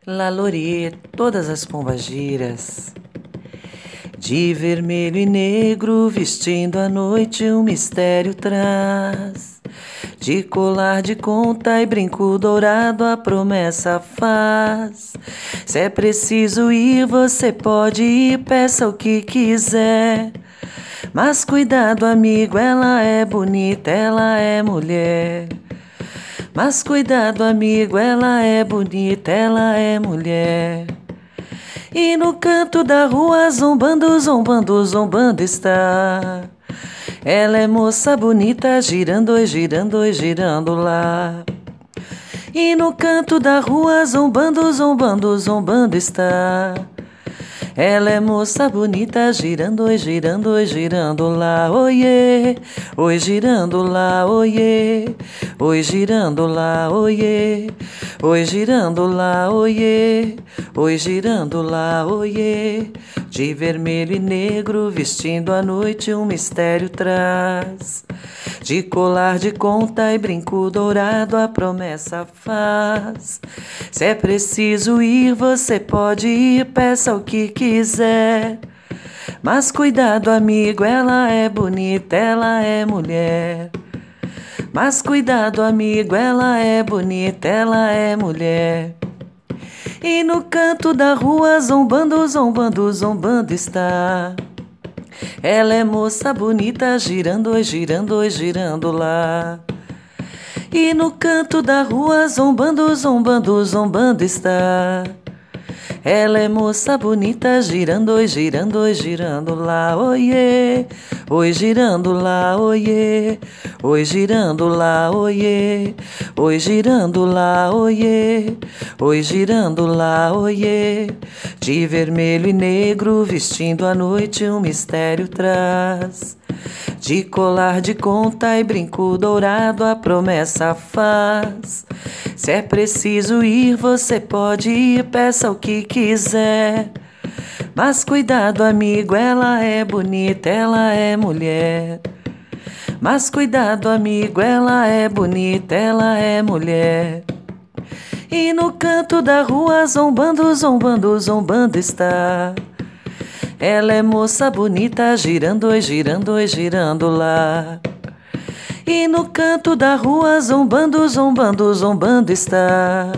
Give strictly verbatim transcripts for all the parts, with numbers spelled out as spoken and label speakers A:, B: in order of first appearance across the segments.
A: Lalori, todas as pombagiras, de vermelho e negro, vestindo a noite, um mistério traz. De colar de conta e brinco dourado, a promessa faz. Se é preciso ir, você pode ir, peça o que quiser. Mas cuidado, amigo, ela é bonita, ela é mulher. Mas cuidado, amigo, ela é bonita, ela é mulher. E no canto da rua, zombando, zombando, zombando está. Ela é moça bonita, girando, girando, girando lá. E no canto da rua, zombando, zombando, zombando está. Ela é moça bonita, girando, girando, girando lá, oiê. Oi, girando lá, oiê. Oi, girando lá, oiê. Oi, girando lá, oiê. Oi, girando lá, oiê. De vermelho e negro, vestindo a noite, um mistério traz. De colar de conta e brinco dourado, a promessa faz. Se é preciso ir, você pode ir, peça o que quiser. Mas cuidado, amigo, ela é bonita, ela é mulher. Mas cuidado, amigo, ela é bonita, ela é mulher. E no canto da rua, zombando, zombando, zombando está. Ela é moça bonita, girando, girando, girando lá. E no canto da rua, zombando, zombando, zombando está. Ela é moça bonita, girando, girando, girando lá, oiê. Oi, girando lá, oiê. Oi, girando lá, oiê. Oi, girando lá, oiê. Oi, girando lá, oiê. De vermelho e negro, vestindo a noite, um mistério traz. De colar de conta e brinco dourado, a promessa faz. Se é preciso ir, você pode ir, peça o que quiser. Mas cuidado, amigo, ela é bonita, ela é mulher. Mas cuidado, amigo, ela é bonita, ela é mulher. E no canto da rua, zombando, zombando, zombando está. Ela é moça bonita, girando, girando, girando lá. E no canto da rua, zombando, zombando, zombando está.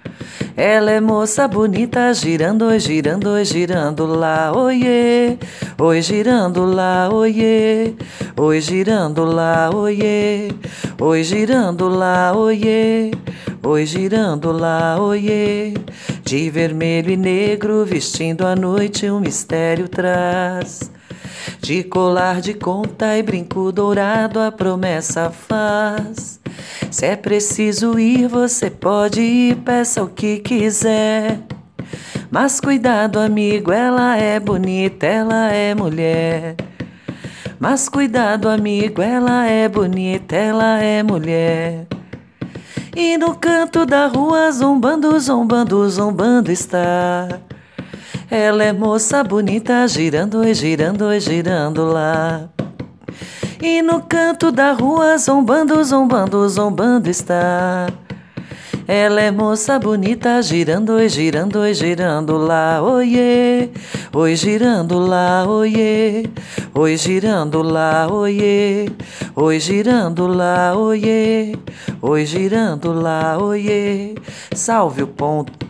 A: Ela é moça bonita, girando, girando, girando lá, oiê. Oi, girando lá, oiê. Oi, girando lá, oiê. Oi, girando lá, oiê. Oi, girando lá, oiê. De vermelho e negro, vestindo a noite, um mistério traz. De colar de conta e brinco dourado, a promessa faz. Se é preciso ir, você pode ir, peça o que quiser. Mas cuidado, amigo, ela é bonita, ela é mulher. Mas cuidado, amigo, ela é bonita, ela é mulher. E no canto da rua, zombando, zombando, zombando está. Ela é moça bonita, girando, girando, girando lá. E no canto da rua, zombando, zombando, zombando está. Ela é moça bonita, girando, girando, girando lá, oiê. Oi, girando lá, oiê. Oi, girando lá, oiê. Oi, girando lá, oiê. Oi, girando lá, oiê. Salve o ponto.